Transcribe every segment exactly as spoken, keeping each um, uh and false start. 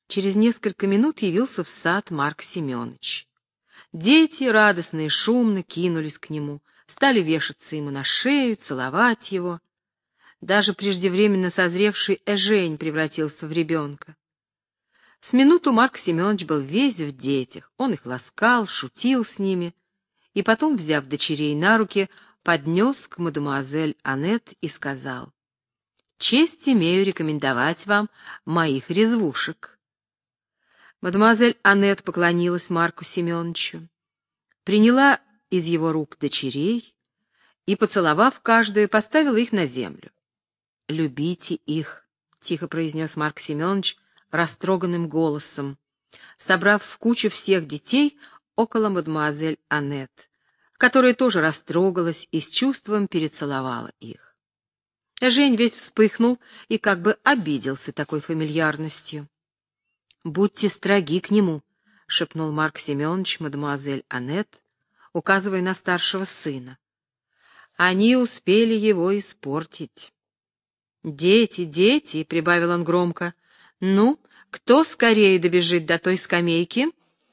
Через несколько минут явился в сад Марк Семенович. Дети, радостно и шумно, кинулись к нему, стали вешаться ему на шею, целовать его. Даже преждевременно созревший Эжень превратился в ребенка. С минуту Марк Семенович был весь в детях, он их ласкал, шутил с ними, и потом, взяв дочерей на руки, поднес к мадемуазель Аннет и сказал: «Честь имею рекомендовать вам моих резвушек». Мадемуазель Аннет поклонилась Марку Семеновичу, приняла из его рук дочерей и, поцеловав каждую, поставила их на землю. «Любите их», — тихо произнес Марк Семенович растроганным голосом, собрав в кучу всех детей около мадемуазель Аннет, которая тоже растрогалась и с чувством перецеловала их. Жень весь вспыхнул и как бы обиделся такой фамильярностью. «Будьте строги к нему», — шепнул Марк Семенович мадемуазель Аннет, указывая на старшего сына. «Они успели его испортить». «Дети, дети», — прибавил он громко, — «ну, кто скорее добежит до той скамейки?»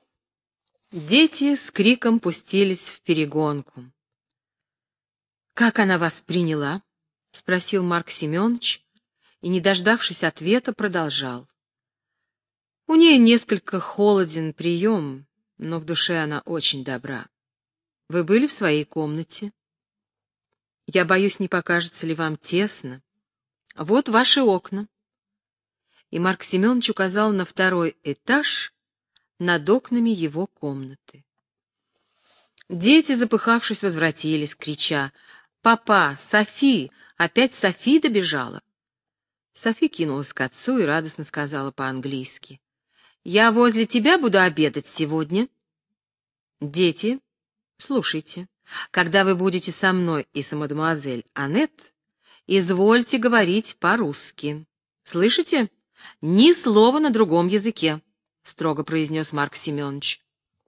Дети с криком пустились в перегонку. «Как она вас приняла?» — спросил Марк Семенович, и, не дождавшись ответа, продолжал. «У нее несколько холоден прием, но в душе она очень добра. Вы были в своей комнате? Я боюсь, не покажется ли вам тесно. Вот ваши окна». И Марк Семенович указал на второй этаж над окнами его комнаты. Дети, запыхавшись, возвратились, крича: «Папа, Софи! Опять Софи добежала!» Софи кинулась к отцу и радостно сказала по-английски: «Я возле тебя буду обедать сегодня». «Дети, слушайте, когда вы будете со мной и с мадемуазель Аннет, извольте говорить по-русски. Слышите? Ни слова на другом языке», — строго произнес Марк Семенович.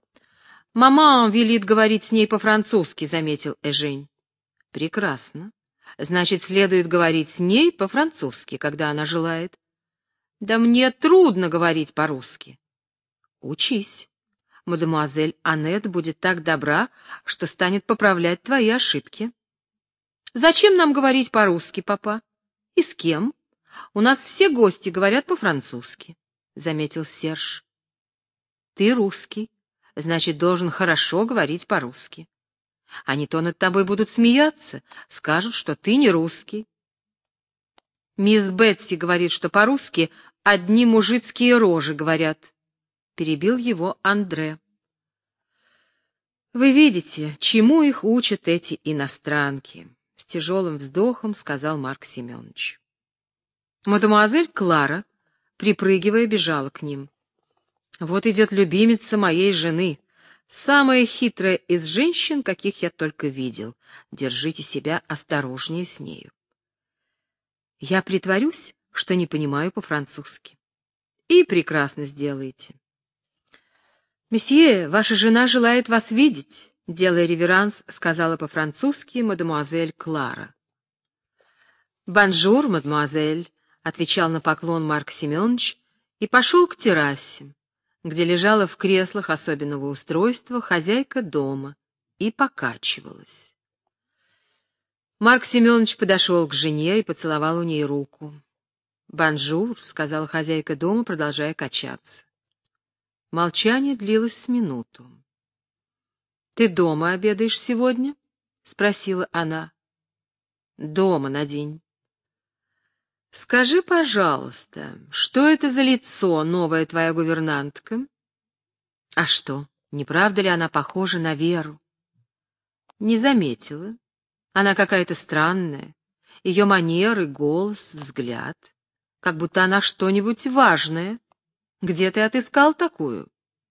«Мама велит говорить с ней по-французски», — заметил Эжень. «Прекрасно. Значит, следует говорить с ней по-французски, когда она желает». «Да мне трудно говорить по-русски». «Учись. Мадемуазель Аннет будет так добра, что станет поправлять твои ошибки». «Зачем нам говорить по-русски, папа? И с кем? У нас все гости говорят по-французски», — заметил Серж. «Ты русский, значит, должен хорошо говорить по-русски. А не то над тобой будут смеяться, скажут, что ты не русский». «Мисс Бетси говорит, что по-русски одни мужицкие рожи говорят», — перебил его Андре. «Вы видите, чему их учат эти иностранки», — с тяжелым вздохом сказал Марк Семенович. Мадемуазель Клара, припрыгивая, бежала к ним. «Вот идет любимица моей жены, самая хитрая из женщин, каких я только видел. Держите себя осторожнее с нею». «Я притворюсь, что не понимаю по-французски». «И прекрасно сделаете». «Месье, ваша жена желает вас видеть», — делая реверанс, сказала по-французски мадемуазель Клара. «Бонжур, мадемуазель», — отвечал на поклон Марк Семенович и пошел к террасе, где лежала в креслах особенного устройства хозяйка дома и покачивалась. Марк Семенович подошел к жене и поцеловал у ней руку. «Бонжур», — сказала хозяйка дома, продолжая качаться. Молчание длилось с минуту. «Ты дома обедаешь сегодня?» — спросила она. «Дома на день». «Скажи, пожалуйста, что это за лицо, новая твоя гувернантка?» «А что, не правда ли она похожа на Веру?» «Не заметила. Она какая-то странная. Ее манеры, голос, взгляд. Как будто она что-нибудь важное. Где ты отыскал такую?»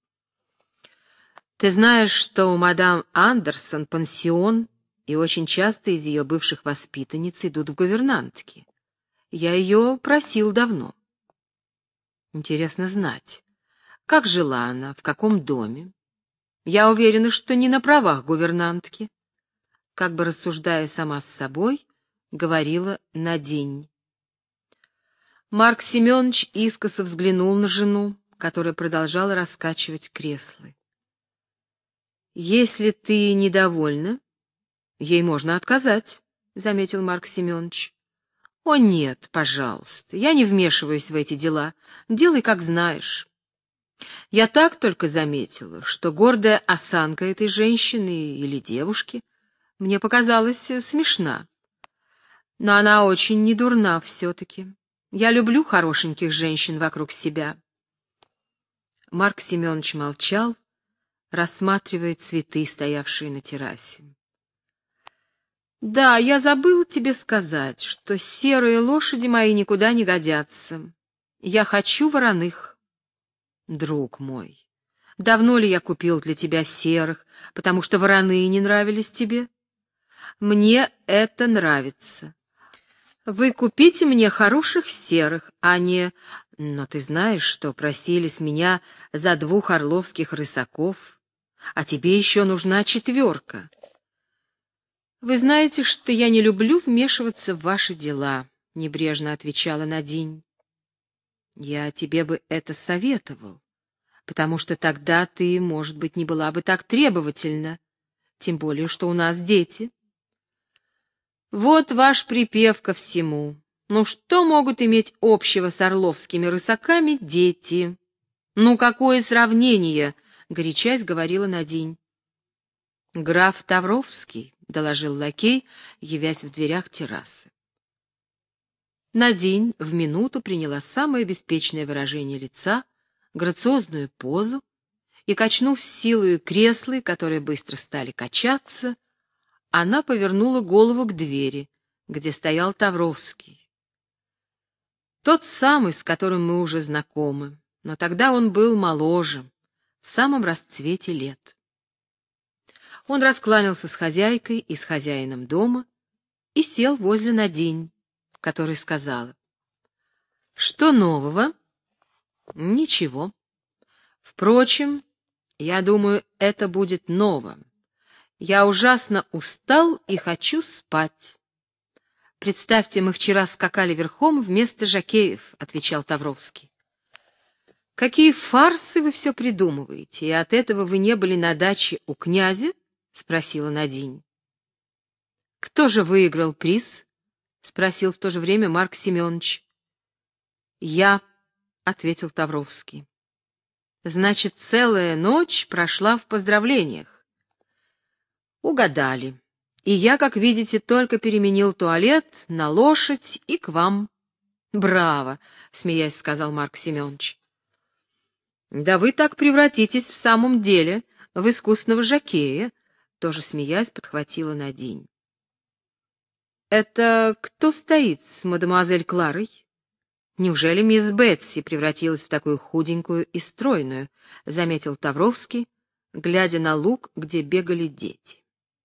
«Ты знаешь, что у мадам Андерсон пансион, и очень часто из ее бывших воспитанниц идут в гувернантки. Я ее просил давно». «Интересно знать, как жила она, в каком доме? Я уверена, что не на правах гувернантки», как бы рассуждая сама с собой, говорила Надень. Марк Семенович искоса взглянул на жену, которая продолжала раскачивать кресло. «Если ты недовольна, ей можно отказать», — заметил Марк Семенович. «О нет, пожалуйста, я не вмешиваюсь в эти дела, делай, как знаешь. Я так только заметила, что гордая осанка этой женщины или девушки мне показалась смешна. Но она очень недурна все-таки. Я люблю хорошеньких женщин вокруг себя». Марк Семенович молчал, рассматривая цветы, стоявшие на террасе. «Да, я забыла тебе сказать, что серые лошади мои никуда не годятся. Я хочу вороных». «Друг мой, давно ли я купил для тебя серых, потому что вороные не нравились тебе? Мне это нравится. Вы купите мне хороших серых, а не... Но ты знаешь, что просили с меня за двух орловских рысаков, а тебе еще нужна четверка». «Вы знаете, что я не люблю вмешиваться в ваши дела», — небрежно отвечала Надинь. «Я тебе бы это советовал, потому что тогда ты, может быть, не была бы так требовательна, тем более, что у нас дети». «Вот ваш припев ко всему. Ну что могут иметь общего с орловскими рысаками дети? Ну какое сравнение?» — горячась говорила Надинь. «Граф Тавровский», — доложил лакей, явясь в дверях террасы. Надинь в минуту приняла самое беспечное выражение лица, грациозную позу, и, качнув силою креслы, которые быстро стали качаться, она повернула голову к двери, где стоял Тавровский. Тот самый, с которым мы уже знакомы, но тогда он был моложе, в самом расцвете лет. Он раскланялся с хозяйкой и с хозяином дома и сел возле Надинь, которая сказала: «Что нового?» «Ничего. Впрочем, я думаю, это будет ново. Я ужасно устал и хочу спать». «Представьте, мы вчера скакали верхом вместо жокеев», — отвечал Тавровский. «Какие фарсы вы все придумываете, и от этого вы не были на даче у князя?» — спросила Надинь. «Кто же выиграл приз?» — спросил в то же время Марк Семенович. «Я», — ответил Тавровский. «Значит, целая ночь прошла в поздравлениях». «Угадали. И я, как видите, только переменил туалет на лошадь и к вам». «Браво», — смеясь сказал Марк Семенович. «Да вы так превратитесь в самом деле в искусного жокея», — тоже смеясь подхватила Надинь. «Это кто стоит с мадемуазель Кларой? Неужели мисс Бетси превратилась в такую худенькую и стройную?» — заметил Тавровский, глядя на луг, где бегали дети.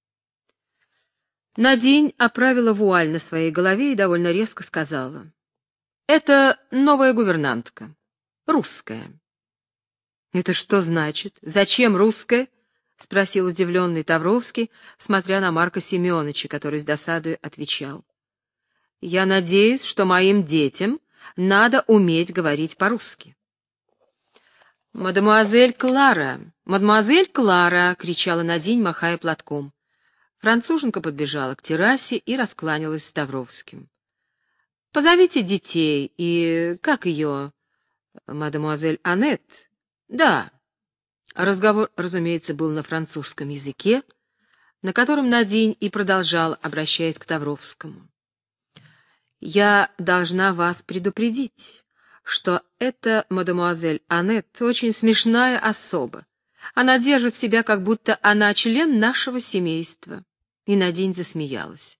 Надинь оправила вуаль на своей голове и довольно резко сказала: «Это новая гувернантка, русская». «Это что значит? Зачем русская?» — спросил удивленный Тавровский, смотря на Марка Семеновича, который с досадой отвечал: «Я надеюсь, что моим детям надо уметь говорить по-русски». «Мадемуазель Клара! Мадемуазель Клара!» — кричала Надинь, махая платком. Француженка подбежала к террасе и раскланялась с Тавровским. «Позовите детей и... как ее? Мадемуазель Аннет?» «Да». Разговор, разумеется, был на французском языке, на котором Надинь и продолжал, обращаясь к Тавровскому. «Я должна вас предупредить, что эта мадемуазель Аннет очень смешная особа. Она держит себя, как будто она член нашего семейства». И Надинь засмеялась.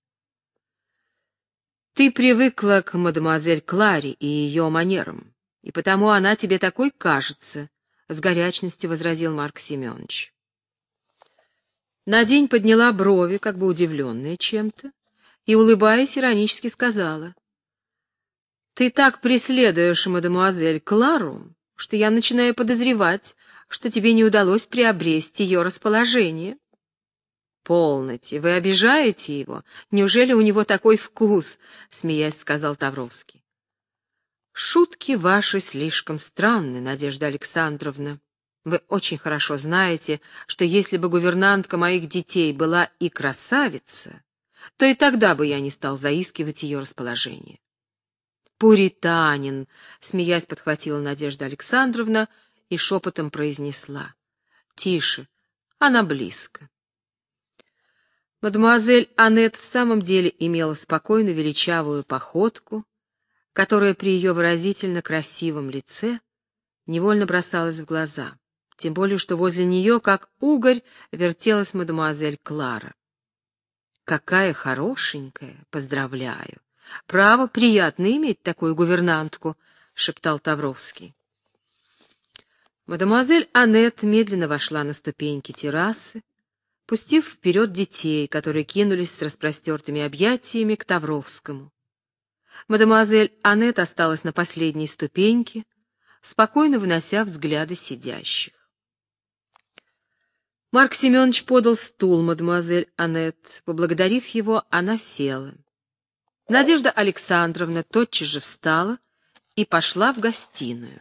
«Ты привыкла к мадемуазель Кларе и ее манерам, и потому она тебе такой кажется», — с горячностью возразил Марк Семенович. Надинь подняла брови, как бы удивленная чем-то, и, улыбаясь, иронически сказала: «Ты так преследуешь мадемуазель Клару, что я начинаю подозревать, что тебе не удалось приобрести ее расположение». «Полноте, вы обижаете его? Неужели у него такой вкус?» — смеясь сказал Тавровский. Шутки ваши слишком странны, Надежда Александровна. Вы очень хорошо знаете, что если бы гувернантка моих детей была и красавица, то и тогда бы я не стал заискивать ее расположение. «Пуританин», — смеясь подхватила Надежда Александровна и шепотом произнесла. «Тише, она близко». Мадемуазель Аннет в самом деле имела спокойно величавую походку, которая при ее выразительно красивом лице невольно бросалась в глаза, тем более что возле нее, как угорь, вертелась мадемуазель Клара. «Какая хорошенькая! Поздравляю! Право, приятно иметь такую гувернантку», — шептал Тавровский. Мадемуазель Аннет медленно вошла на ступеньки террасы, пустив вперед детей, которые кинулись с распростертыми объятиями к Тавровскому. Мадемуазель Аннет осталась на последней ступеньке, спокойно вынося взгляды сидящих. Марк Семенович подал стул мадемуазель Аннет. Поблагодарив его, она села. Надежда Александровна тотчас же встала и пошла в гостиную.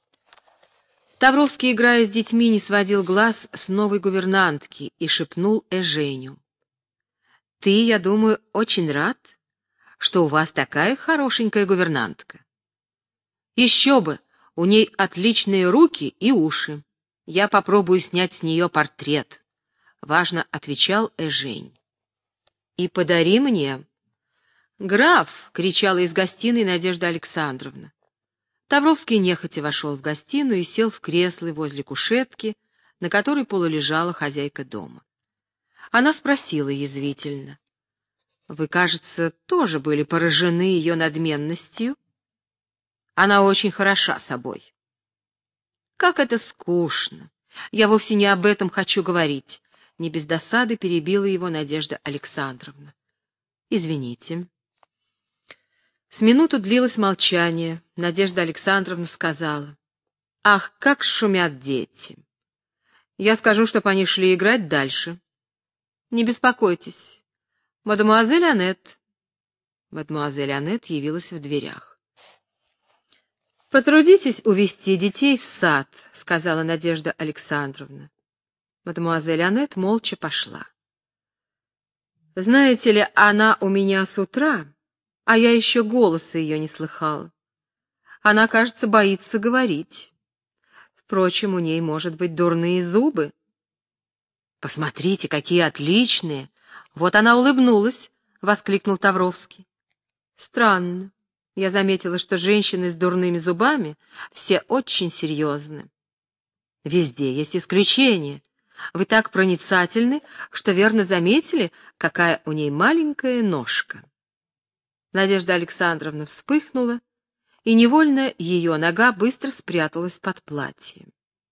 Тавровский, играя с детьми, не сводил глаз с новой гувернантки и шепнул Эженю. «Ты, я думаю, очень рад, что у вас такая хорошенькая гувернантка. Еще бы, у ней отличные руки и уши. Я попробую снять с нее портрет», — важно отвечал Эжень. «И подари мне». «Граф!» — кричала из гостиной Надежда Александровна. Тавровский нехотя вошел в гостиную и сел в кресло возле кушетки, на которой полулежала хозяйка дома. Она спросила язвительно. «Вы, кажется, тоже были поражены ее надменностью? Она очень хороша собой». «Как это скучно! Я вовсе не об этом хочу говорить», — не без досады перебила его Надежда Александровна. «Извините». С минуту длилось молчание. Надежда Александровна сказала. «Ах, как шумят дети! Я скажу, чтоб они шли играть дальше. Не беспокойтесь. Мадемуазель Аннет». Мадемуазель Аннет явилась в дверях. «Потрудитесь увести детей в сад», — сказала Надежда Александровна. Мадемуазель Аннет молча пошла. «Знаете ли, она у меня с утра, а я еще голоса ее не слыхала. Она, кажется, боится говорить. Впрочем, у ней, может быть, дурные зубы». «Посмотрите, какие отличные! Вот она улыбнулась», — воскликнул Тавровский. «Странно. Я заметила, что женщины с дурными зубами все очень серьезны. Везде есть исключения. Вы так проницательны, что верно заметили, какая у ней маленькая ножка». Надежда Александровна вспыхнула, и невольно ее нога быстро спряталась под платье.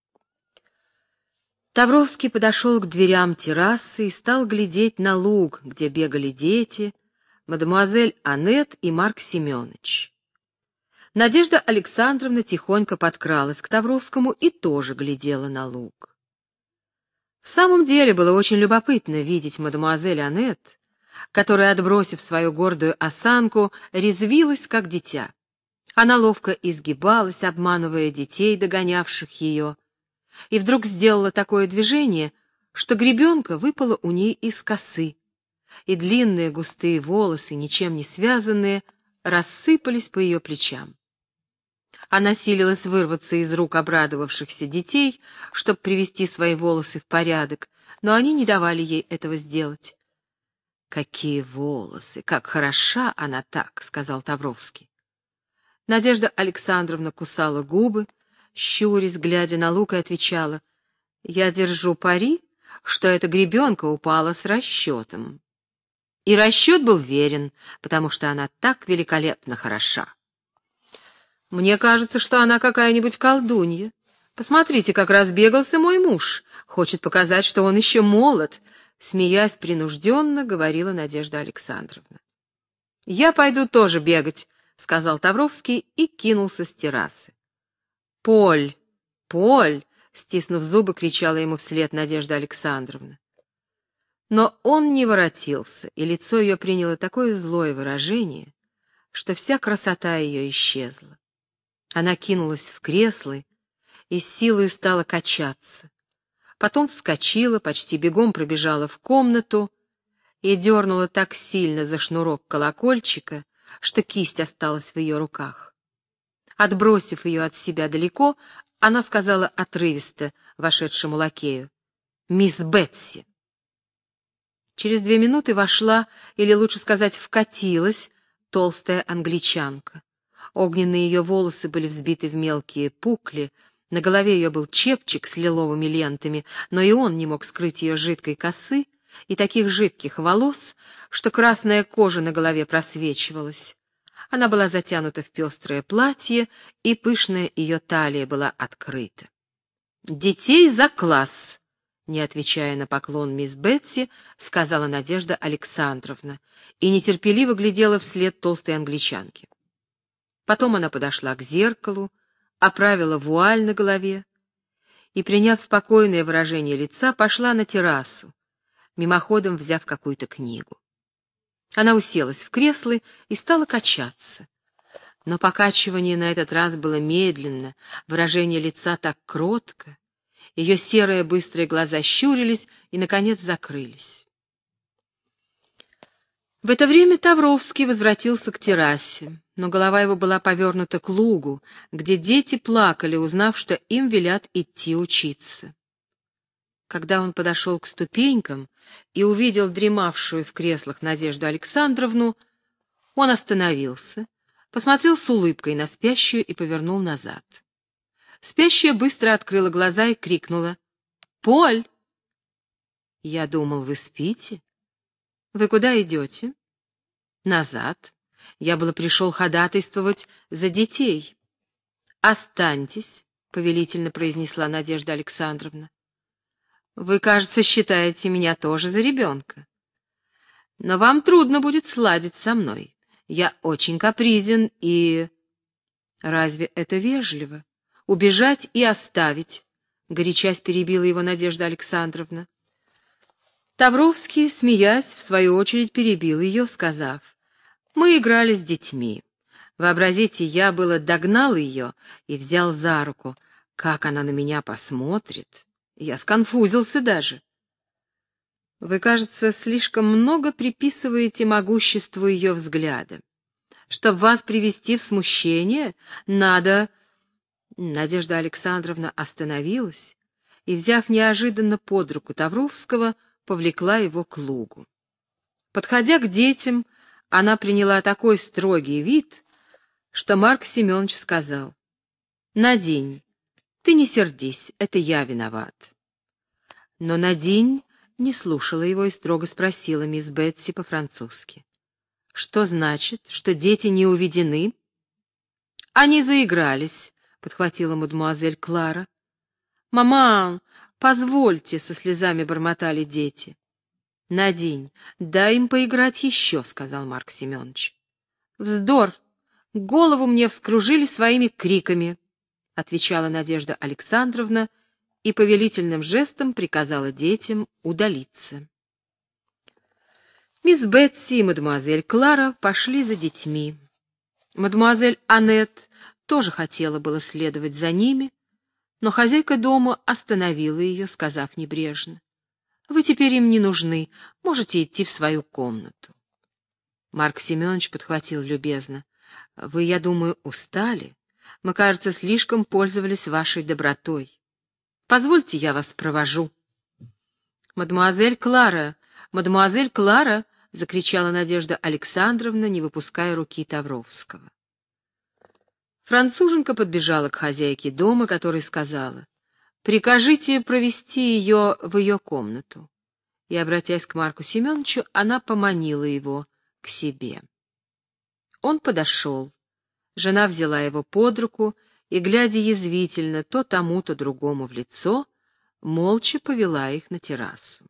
Тавровский подошел к дверям террасы и стал глядеть на луг, где бегали дети, мадемуазель Аннет и Марк Семенович. Надежда Александровна тихонько подкралась к Тавровскому и тоже глядела на луг. В самом деле было очень любопытно видеть мадемуазель Аннет, которая, отбросив свою гордую осанку, резвилась, как дитя. Она ловко изгибалась, обманывая детей, догонявших ее, и вдруг сделала такое движение, что гребенка выпала у ней из косы, и длинные густые волосы, ничем не связанные, рассыпались по ее плечам. Она силилась вырваться из рук обрадовавшихся детей, чтобы привести свои волосы в порядок, но они не давали ей этого сделать. «Какие волосы! Как хороша она так!» — сказал Тавровский. Надежда Александровна кусала губы, щурясь, глядя на лук, и отвечала: «Я держу пари, что эта гребенка упала с расчетом». И расчет был верен, потому что она так великолепно хороша. «Мне кажется, что она какая-нибудь колдунья. Посмотрите, как разбегался мой муж. Хочет показать, что он еще молод», — смеясь принужденно, говорила Надежда Александровна. «Я пойду тоже бегать», — сказал Тавровский и кинулся с террасы. «Поль! Поль!» — стиснув зубы, кричала ему вслед Надежда Александровна. Но он не воротился, и лицо ее приняло такое злое выражение, что вся красота ее исчезла. Она кинулась в кресло и с силой стала качаться. Потом вскочила, почти бегом пробежала в комнату и дернула так сильно за шнурок колокольчика, что кисть осталась в ее руках. Отбросив ее от себя далеко, она сказала отрывисто вошедшему лакею: «Мисс Бетси». Через две минуты вошла, или лучше сказать, вкатилась, толстая англичанка. Огненные ее волосы были взбиты в мелкие пукли, на голове ее был чепчик с лиловыми лентами, но и он не мог скрыть ее жидкой косы и таких жидких волос, что красная кожа на голове просвечивалась. Она была затянута в пестрое платье, и пышная ее талия была открыта. «Детей за класс!» — не отвечая на поклон мисс Бетси, сказала Надежда Александровна и нетерпеливо глядела вслед толстой англичанке. Потом она подошла к зеркалу, оправила вуаль на голове и, приняв спокойное выражение лица, пошла на террасу, мимоходом взяв какую-то книгу. Она уселась в кресло и стала качаться. Но покачивание на этот раз было медленно, выражение лица так кротко, ее серые быстрые глаза щурились и, наконец, закрылись. В это время Тавровский возвратился к террасе, но голова его была повернута к лугу, где дети плакали, узнав, что им велят идти учиться. Когда он подошел к ступенькам и увидел дремавшую в креслах Надежду Александровну, он остановился, посмотрел с улыбкой на спящую и повернул назад. Спящая быстро открыла глаза и крикнула: «Поль!» «Я думал, вы спите. Вы куда идете?» «Назад. Я было пришел ходатайствовать за детей». «Останьтесь», — повелительно произнесла Надежда Александровна. «Вы, кажется, считаете меня тоже за ребенка. Но вам трудно будет сладить со мной. Я очень капризен и...» «Разве это вежливо? Убежать и оставить?» — горячась перебила его Надежда Александровна. Тавровский, смеясь, в свою очередь перебил ее, сказав: «Мы играли с детьми. Вообразите, я было догнал ее и взял за руку. Как она на меня посмотрит! Я сконфузился даже. Вы, кажется, слишком много приписываете могуществу ее взгляда. Чтоб вас привести в смущение, надо...» Надежда Александровна остановилась и, взяв неожиданно под руку Тавровского, повлекла его к лугу. Подходя к детям, она приняла такой строгий вид, что Марк Семенович сказал: «Надень, ты не сердись, это я виноват». Но Надень не слушала его и строго спросила мисс Бетси по-французски: «Что значит, что дети не уведены?» «Они заигрались», — подхватила мадемуазель Клара. «Маман, позвольте», — со слезами бормотали дети. «Надень, дай им поиграть еще», — сказал Марк Семенович. «Вздор! Голову мне вскружили своими криками», — отвечала Надежда Александровна и повелительным жестом приказала детям удалиться. Мисс Бетси и мадемуазель Клара пошли за детьми. Мадемуазель Аннет тоже хотела было следовать за ними, но хозяйка дома остановила ее, сказав небрежно: «Вы теперь им не нужны, можете идти в свою комнату». Марк Семенович подхватил любезно: «Вы, я думаю, устали. Мы, кажется, слишком пользовались вашей добротой. Позвольте, я вас провожу». «Мадемуазель Клара! Мадемуазель Клара!» — закричала Надежда Александровна, не выпуская руки Тавровского. Француженка подбежала к хозяйке дома, которая сказала: «Прикажите провести ее в ее комнату». И, обратясь к Марку Семеновичу, она поманила его к себе. Он подошел. Жена взяла его под руку и, глядя язвительно то тому, то другому в лицо, молча повела их на террасу.